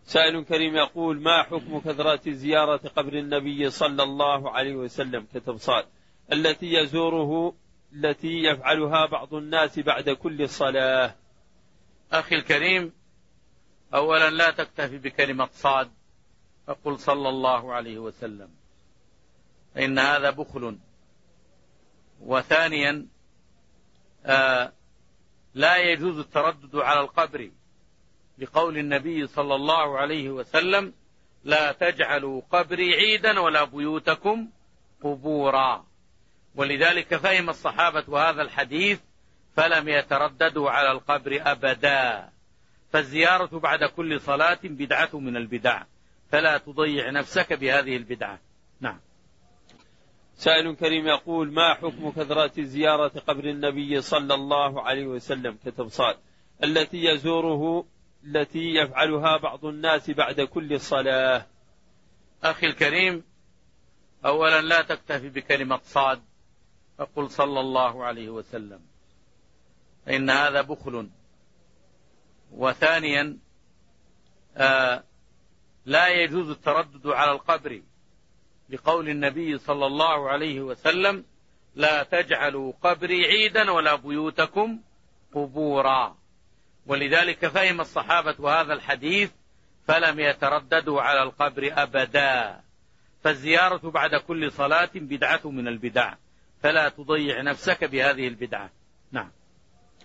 سائل كريم يقول: ما حكم كثرة زيارة قبر النبي صلى الله عليه وسلم كتبصال التي يفعلها بعض الناس بعد كل صلاة؟ أخي الكريم، أولا لا تكتفي بكلمة صاد فقل صلى الله عليه وسلم، إن هذا بخل. وثانيا لا يجوز التردد على القبر، لقول النبي صلى الله عليه وسلم: لا تجعلوا قبري عيدا ولا بيوتكم قبورا. ولذلك فهم الصحابة هذا الحديث فلم يترددوا على القبر أبدا. فالزيارة بعد كل صلاة بدعة من البدع، فلا تضيع نفسك بهذه البدعة. نعم. سائل كريم يقول: ما حكم كثرة زيارة قبر النبي صلى الله عليه وسلم كتبصال التي يفعلها بعض الناس بعد كل صلاة؟ أخي الكريم، أولا لا تكتفي بكلمة صاد فقل صلى الله عليه وسلم، إن هذا بخل. وثانيا لا يجوز التردد على القبر، لقول النبي صلى الله عليه وسلم: لا تجعلوا قبري عيدا ولا بيوتكم قبورا. ولذلك فهم الصحابة هذا الحديث فلم يترددوا على القبر أبدا. فالزيارة بعد كل صلاة بدعة من البدع، فلا تضيع نفسك بهذه البدعة. نعم.